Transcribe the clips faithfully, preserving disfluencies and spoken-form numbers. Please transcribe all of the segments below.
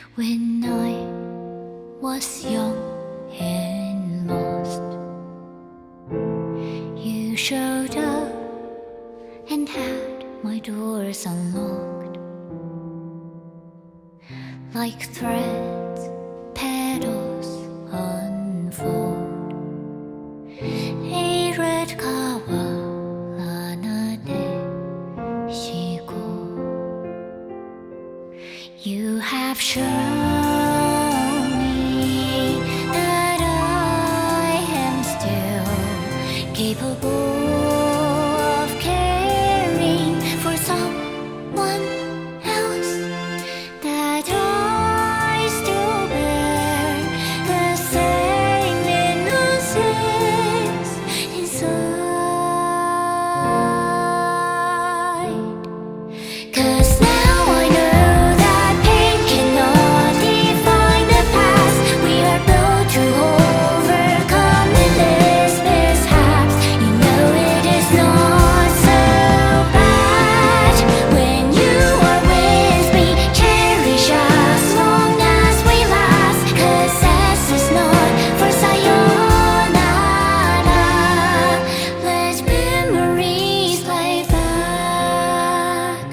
When I was young and lost, you showed up and had my doors unlocked. Like threads, petals unfold. A red 시고 You have shown me that I am still capable of caring for someone else, that I still bear the same innocence inside. 'Cause now I know that pain cannot define the past. We are built to overcome in this mishaps. You know it is not so bad when you are with me. Cherish as long as we last. 'Cause S is not for sayonara. Let memories play back.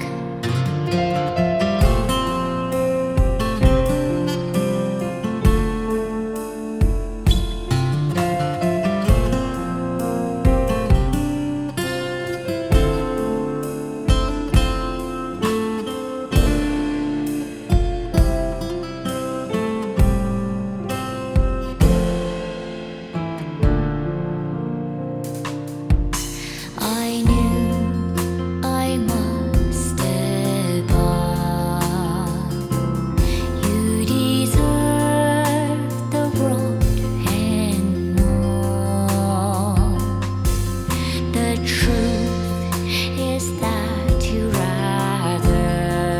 I knew I must step up. You deserve the world and more. The truth is that you rather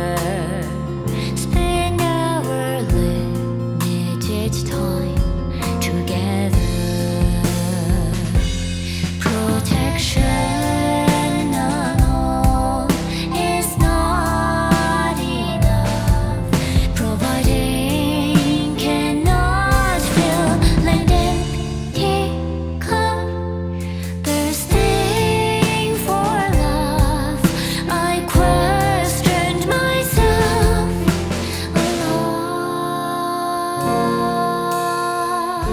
spend our limited time together. Protection alone is not enough. Providing cannot fill an empty cup. Thirsting for love, I questioned myself a lot.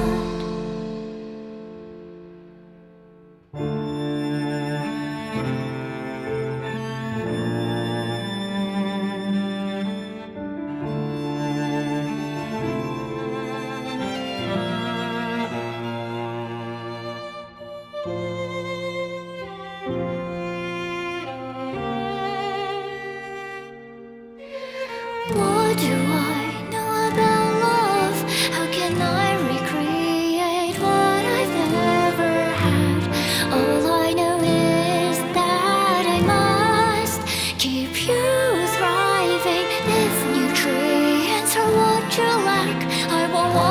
What do I know about love? How can I recreate what I've never had? All I know is that I must keep you thriving. If nutrients are what you lack, I will